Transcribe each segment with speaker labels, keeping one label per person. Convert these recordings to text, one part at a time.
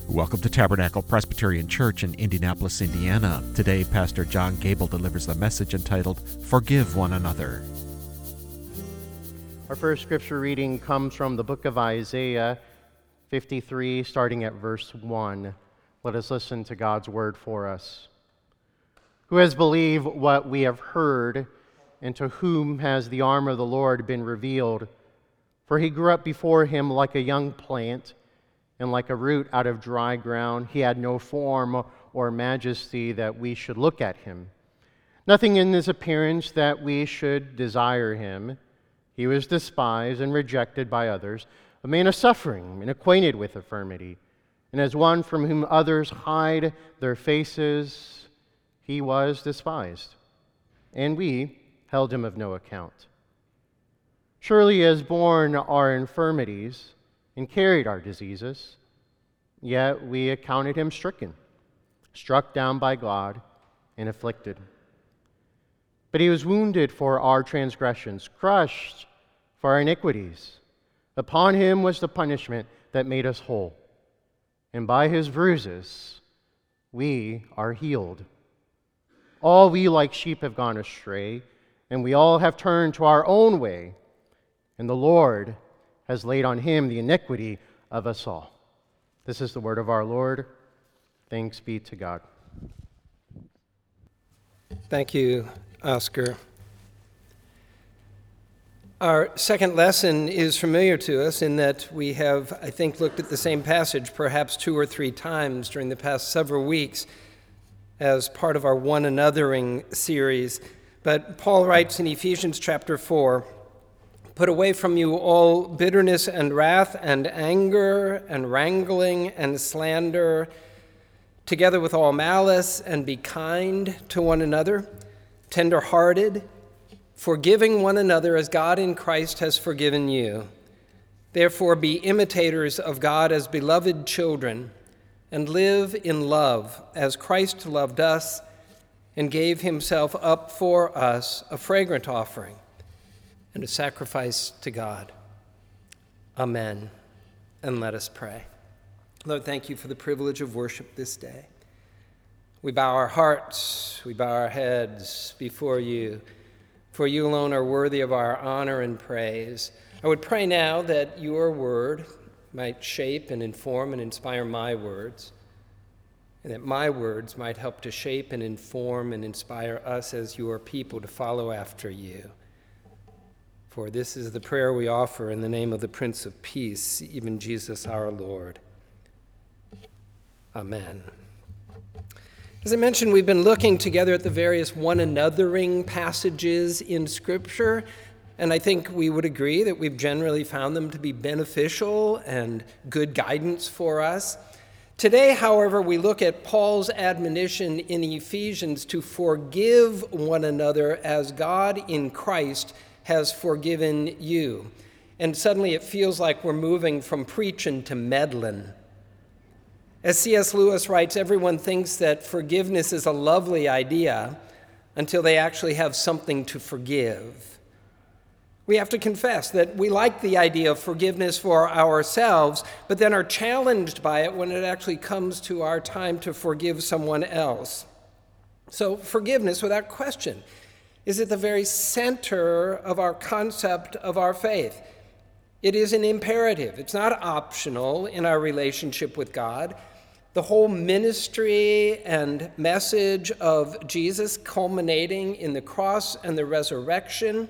Speaker 1: Welcome to Tabernacle Presbyterian Church in Indianapolis, Indiana. Today, Pastor John Gable delivers the message entitled, Forgive One Another.
Speaker 2: Our first scripture reading comes from the book of Isaiah 53, starting at verse 1. Let us listen to God's word for us. Who has believed what we have heard, and to whom has the arm of the Lord been revealed? For he grew up before him like a young plant, and like a root out of dry ground. He had no form or majesty that we should look at him. Nothing in his appearance that we should desire him. He was despised and rejected by others, a man of suffering and acquainted with infirmity. And as one from whom others hide their faces, he was despised. And we held him of no account. Surely he has borne our infirmities and carried our diseases, yet we accounted him stricken, struck down by God, and afflicted. But he was wounded for our transgressions, crushed for our iniquities. Upon him was the punishment that made us whole, and by his bruises we are healed. All we like sheep have gone astray, and we all have turned to our own way, and the Lord has laid on him the iniquity of us all. This is the word of our Lord. Thanks be to God.
Speaker 3: Thank you, Oscar. Our second lesson is familiar to us in that we have, I think, looked at the same passage perhaps 2 or 3 times during the past several weeks as part of our one anothering series. But Paul writes in Ephesians chapter 4, "Put away from you all bitterness and wrath and anger and wrangling and slander, together with all malice, and be kind to one another, tender-hearted, forgiving one another as God in Christ has forgiven you. Therefore be imitators of God as beloved children, and live in love as Christ loved us and gave himself up for us, a fragrant offering and a sacrifice to God." Amen. And let us pray. Lord, thank you for the privilege of worship this day. We bow our hearts, we bow our heads before you, for you alone are worthy of our honor and praise. I would pray now that your word might shape and inform and inspire my words, and that my words might help to shape and inform and inspire us as your people to follow after you. For this is the prayer we offer in the name of the Prince of Peace, even Jesus our Lord. Amen. As I mentioned, we've been looking together at the various one anothering passages in Scripture, and I think we would agree that we've generally found them to be beneficial and good guidance for us. Today, however, we look at Paul's admonition in Ephesians to forgive one another as God in Christ has forgiven you. And suddenly it feels like we're moving from preaching to meddling. As C.S. Lewis writes, everyone thinks that forgiveness is a lovely idea until they actually have something to forgive. We have to confess that we like the idea of forgiveness for ourselves, but then are challenged by it when it actually comes to our time to forgive someone else. So forgiveness, without question, is at the very center of our concept of our faith. It is an imperative. It's not optional in our relationship with God. The whole ministry and message of Jesus, culminating in the cross and the resurrection,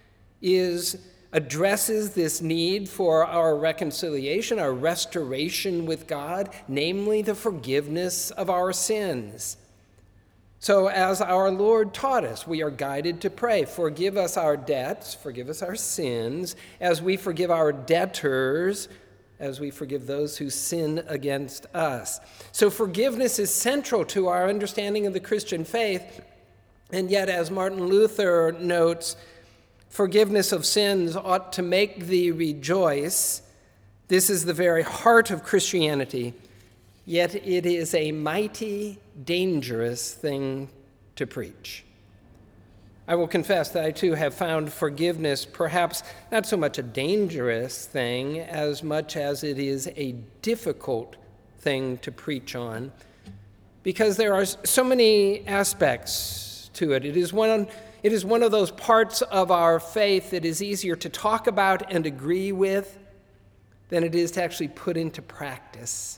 Speaker 3: addresses this need for our reconciliation, our restoration with God, namely the forgiveness of our sins. So as our Lord taught us, we are guided to pray, forgive us our debts, forgive us our sins, as we forgive our debtors, as we forgive those who sin against us. So forgiveness is central to our understanding of the Christian faith, and yet, as Martin Luther notes, forgiveness of sins ought to make thee rejoice. This is the very heart of Christianity, yet it is a mighty dangerous thing to preach. I will confess that I too have found forgiveness perhaps not so much a dangerous thing as much as it is a difficult thing to preach on because there are so many aspects to it. It is one of those parts of our faith that is easier to talk about and agree with than it is to actually put into practice.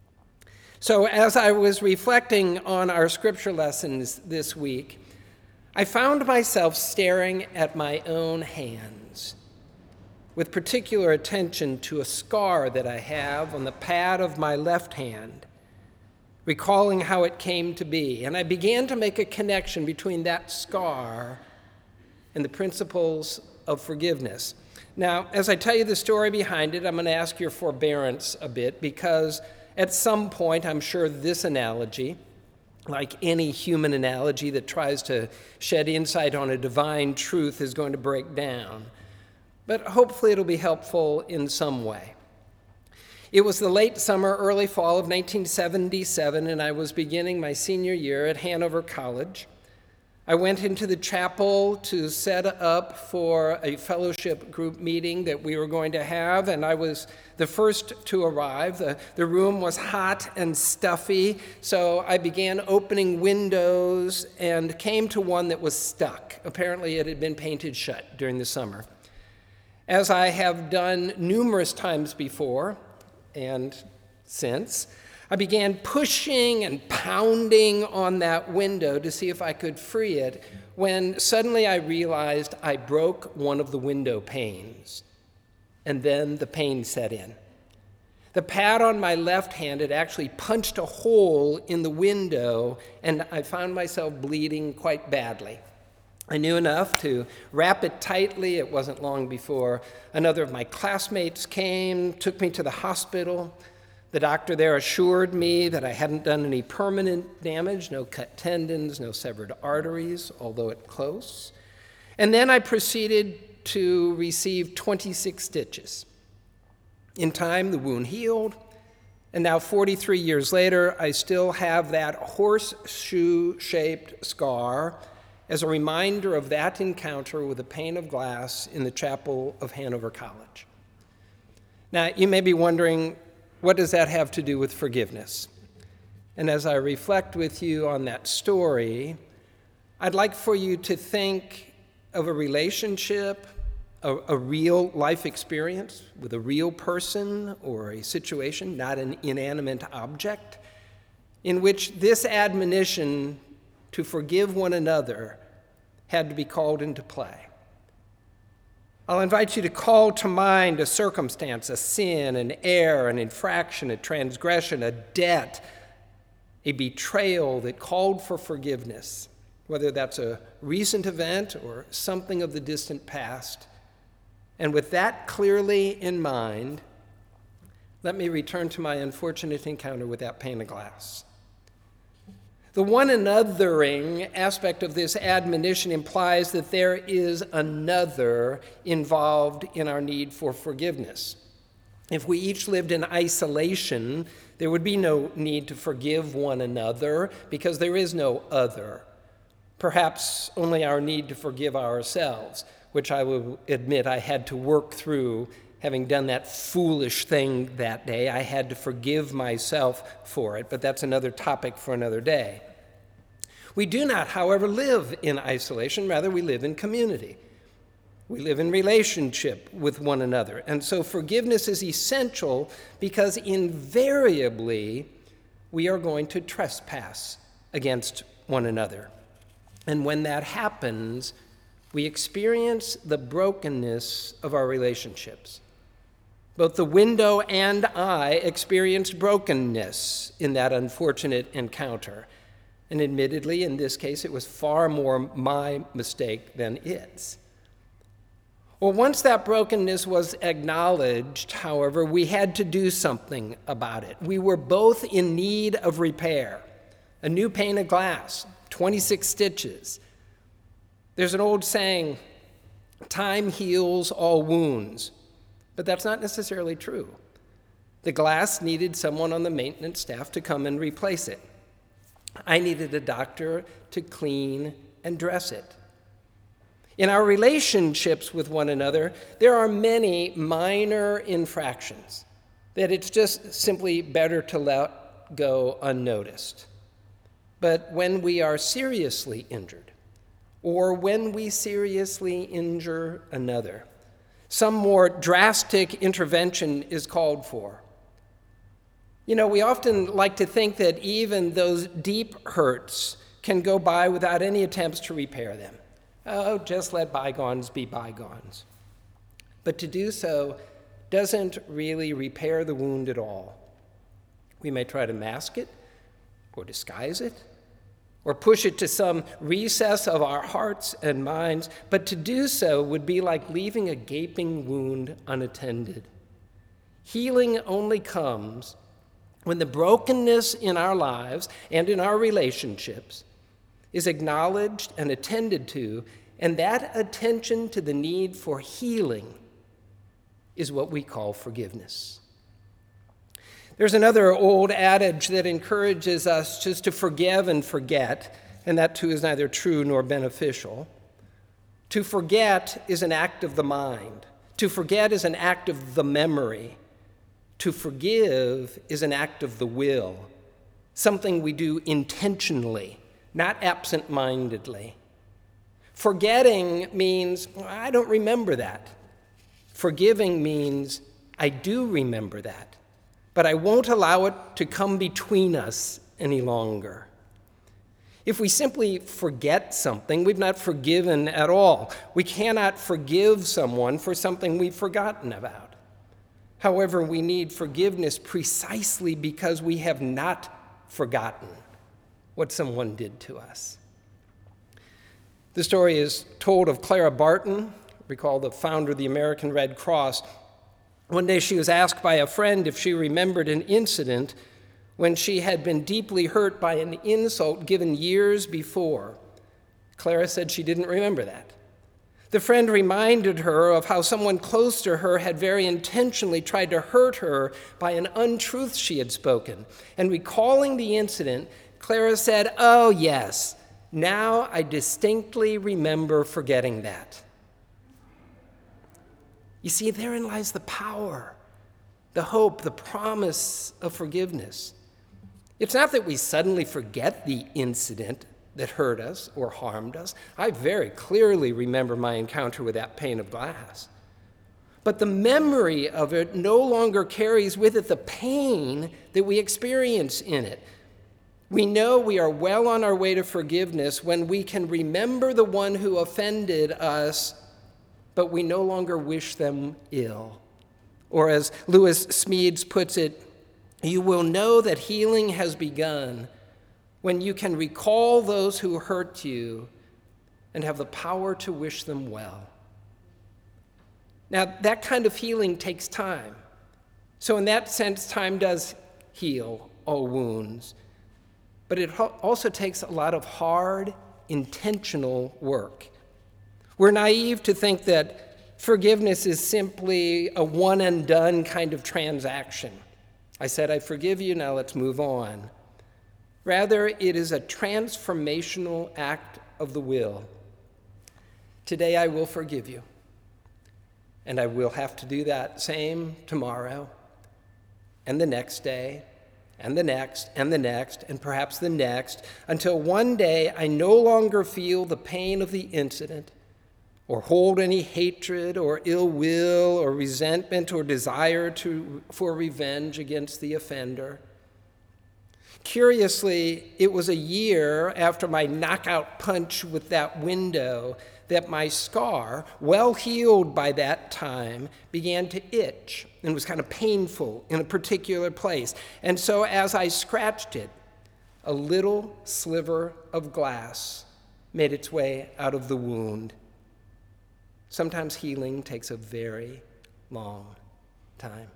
Speaker 3: So as I was reflecting on our scripture lessons this week, I found myself staring at my own hands with particular attention to a scar that I have on the pad of my left hand, recalling how it came to be. And I began to make a connection between that scar and the principles of forgiveness. Now, as I tell you the story behind it, I'm going to ask your forbearance a bit because at some point, I'm sure this analogy, like any human analogy that tries to shed insight on a divine truth, is going to break down. But hopefully it'll be helpful in some way. It was the late summer, early fall of 1977, and I was beginning my senior year at Hanover College. I went into the chapel to set up for a fellowship group meeting that we were going to have, and I was the first to arrive. The room was hot and stuffy, so I began opening windows and came to one that was stuck. Apparently it had been painted shut during the summer. As I have done numerous times before and since, I began pushing and pounding on that window to see if I could free it, when suddenly I realized I broke one of the window panes, and then the pain set in. The pad on my left hand had actually punched a hole in the window, and I found myself bleeding quite badly. I knew enough to wrap it tightly. It wasn't long before another of my classmates came, took me to the hospital. The doctor there assured me that I hadn't done any permanent damage, no cut tendons, no severed arteries, although it's close. And then I proceeded to receive 26 stitches. In time, the wound healed, and now 43 years later, I still have that horseshoe-shaped scar as a reminder of that encounter with a pane of glass in the chapel of Hanover College. Now, you may be wondering, what does that have to do with forgiveness? And as I reflect with you on that story, I'd like for you to think of a relationship, a real life experience with a real person or a situation, not an inanimate object, in which this admonition to forgive one another had to be called into play. I'll invite you to call to mind a circumstance, a sin, an error, an infraction, a transgression, a debt, a betrayal that called for forgiveness, whether that's a recent event or something of the distant past. And with that clearly in mind, let me return to my unfortunate encounter with that pane of glass. The one anothering aspect of this admonition implies that there is another involved in our need for forgiveness. If we each lived in isolation, there would be no need to forgive one another because there is no other. Perhaps only our need to forgive ourselves, which I will admit I had to work through. Having done that foolish thing that day, I had to forgive myself for it, but that's another topic for another day. We do not, however, live in isolation. Rather, we live in community. We live in relationship with one another. And so forgiveness is essential because invariably we are going to trespass against one another. And when that happens, we experience the brokenness of our relationships. Both the window and I experienced brokenness in that unfortunate encounter. And admittedly, in this case, it was far more my mistake than its. Well, once that brokenness was acknowledged, however, we had to do something about it. We were both in need of repair. A new pane of glass, 26 stitches. There's an old saying, time heals all wounds, but that's not necessarily true. The glass needed someone on the maintenance staff to come and replace it. I needed a doctor to clean and dress it. In our relationships with one another, there are many minor infractions that it's just simply better to let go unnoticed. But when we are seriously injured, or when we seriously injure another, some more drastic intervention is called for. We often like to think that even those deep hurts can go by without any attempts to repair them. Oh, just let bygones be bygones. But to do so doesn't really repair the wound at all. We may try to mask it, or disguise it, or push it to some recess of our hearts and minds, but to do so would be like leaving a gaping wound unattended. Healing only comes when the brokenness in our lives and in our relationships is acknowledged and attended to, and that attention to the need for healing is what we call forgiveness. There's another old adage that encourages us just to forgive and forget, and that too is neither true nor beneficial. To forget is an act of the mind. To forget is an act of the memory. To forgive is an act of the will, something we do intentionally, not absent-mindedly. Forgetting means, I don't remember that. Forgiving means, I do remember that, but I won't allow it to come between us any longer. If we simply forget something, we've not forgiven at all. We cannot forgive someone for something we've forgotten about. However, we need forgiveness precisely because we have not forgotten what someone did to us. The story is told of Clara Barton, recall the founder of the American Red Cross. One day she was asked by a friend if she remembered an incident when she had been deeply hurt by an insult given years before. Clara said she didn't remember that. The friend reminded her of how someone close to her had very intentionally tried to hurt her by an untruth she had spoken. And recalling the incident, Clara said, "Oh, yes, now I distinctly remember forgetting that." You see, therein lies the power, the hope, the promise of forgiveness. It's not that we suddenly forget the incident that hurt us or harmed us. I very clearly remember my encounter with that pane of glass. But the memory of it no longer carries with it the pain that we experience in it. We know we are well on our way to forgiveness when we can remember the one who offended us, but we no longer wish them ill. Or as Lewis Smedes puts it, you will know that healing has begun when you can recall those who hurt you and have the power to wish them well. Now, that kind of healing takes time. So in that sense, time does heal all wounds. But it also takes a lot of hard, intentional work. We're naive to think that forgiveness is simply a one-and-done kind of transaction. I said, I forgive you, now let's move on. Rather, it is a transformational act of the will. Today I will forgive you, and I will have to do that same tomorrow, and the next day, and the next, and the next, and perhaps the next, until one day I no longer feel the pain of the incident, or hold any hatred or ill will or resentment or desire for revenge against the offender. Curiously, it was a year after my knockout punch with that window that my scar, well healed by that time, began to itch and was kind of painful in a particular place. And so as I scratched it, a little sliver of glass made its way out of the wound. Sometimes healing takes a very long time.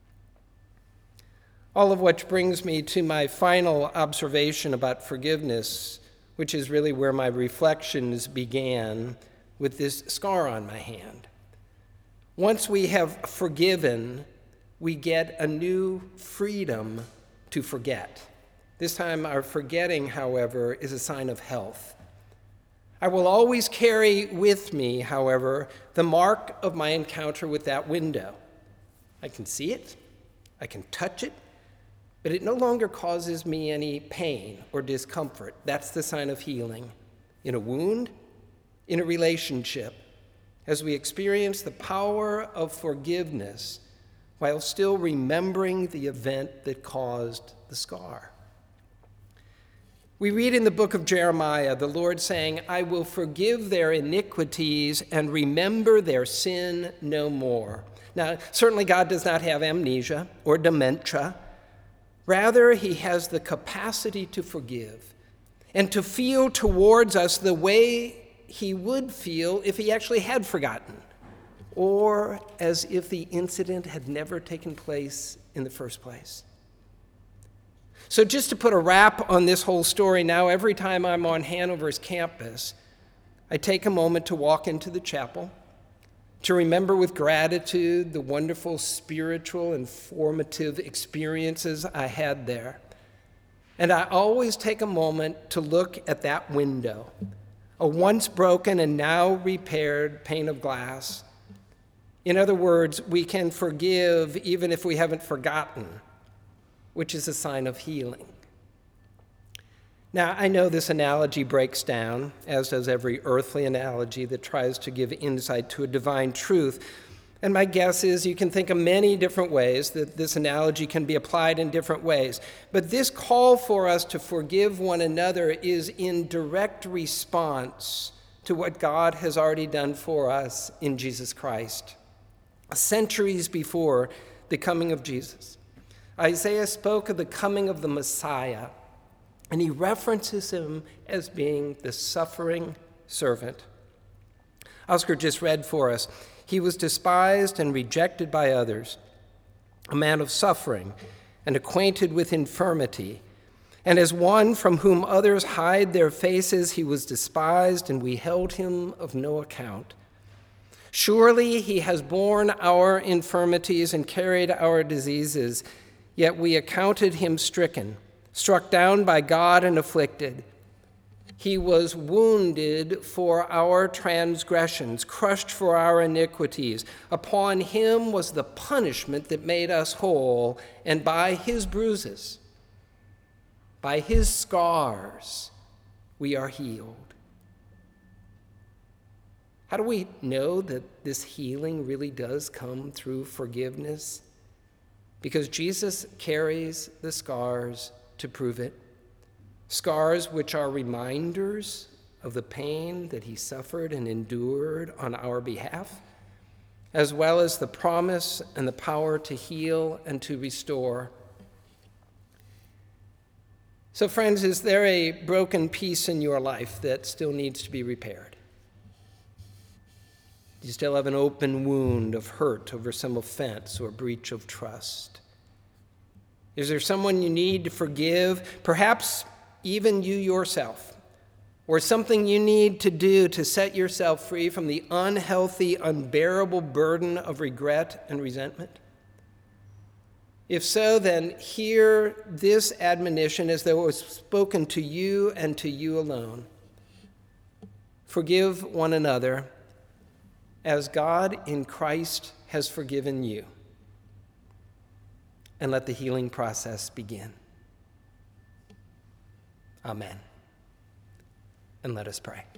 Speaker 3: All of which brings me to my final observation about forgiveness, which is really where my reflections began with this scar on my hand. Once we have forgiven, we get a new freedom to forget. This time our forgetting, however, is a sign of health. I will always carry with me, however, the mark of my encounter with that window. I can see it, I can touch it, but it no longer causes me any pain or discomfort. That's the sign of healing. In a wound, in a relationship, as we experience the power of forgiveness while still remembering the event that caused the scar. We read in the book of Jeremiah, the Lord saying, I will forgive their iniquities and remember their sin no more. Now, certainly God does not have amnesia or dementia. Rather, he has the capacity to forgive and to feel towards us the way he would feel if he actually had forgotten, or as if the incident had never taken place in the first place. So just to put a wrap on this whole story, now every time I'm on Hanover's campus, I take a moment to walk into the chapel, to remember with gratitude the wonderful spiritual and formative experiences I had there. And I always take a moment to look at that window, a once broken and now repaired pane of glass. In other words, we can forgive even if we haven't forgotten, which is a sign of healing. Now, I know this analogy breaks down, as does every earthly analogy that tries to give insight to a divine truth. And my guess is you can think of many different ways that this analogy can be applied in different ways. But this call for us to forgive one another is in direct response to what God has already done for us in Jesus Christ, centuries before the coming of Jesus. Isaiah spoke of the coming of the Messiah, and he references him as being the suffering servant. Oscar just read for us, he was despised and rejected by others, a man of suffering and acquainted with infirmity. And as one from whom others hide their faces, he was despised, and we held him of no account. Surely he has borne our infirmities and carried our diseases, yet we accounted him stricken, struck down by God and afflicted. He was wounded for our transgressions, crushed for our iniquities. Upon him was the punishment that made us whole, and by his bruises, by his scars, we are healed. How do we know that this healing really does come through forgiveness? Because Jesus carries the scars to prove it. Scars which are reminders of the pain that he suffered and endured on our behalf, as well as the promise and the power to heal and to restore. So, friends, is there a broken piece in your life that still needs to be repaired? Do you still have an open wound of hurt over some offense or breach of trust? Is there someone you need to forgive, perhaps even you yourself, or something you need to do to set yourself free from the unhealthy, unbearable burden of regret and resentment? If so, then hear this admonition as though it was spoken to you and to you alone. Forgive one another as God in Christ has forgiven you. And let the healing process begin. Amen. And let us pray.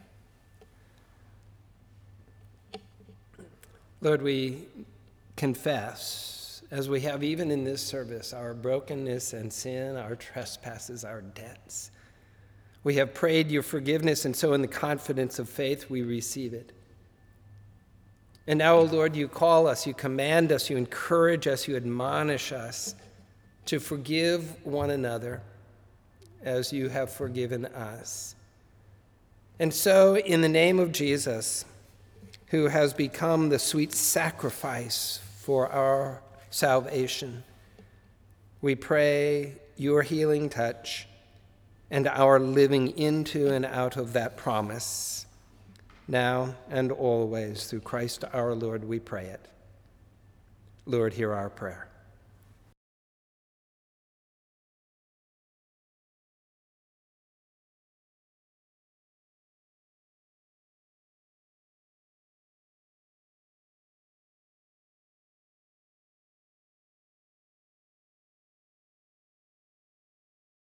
Speaker 3: Lord, we confess, as we have even in this service, our brokenness and sin, our trespasses, our debts. We have prayed your forgiveness, and so in the confidence of faith, we receive it. And now, O Lord, you call us, you command us, you encourage us, you admonish us to forgive one another as you have forgiven us. And so, in the name of Jesus, who has become the sweet sacrifice for our salvation, we pray your healing touch and our living into and out of that promise. Now and always, through Christ our Lord, we pray it. Lord, hear our prayer.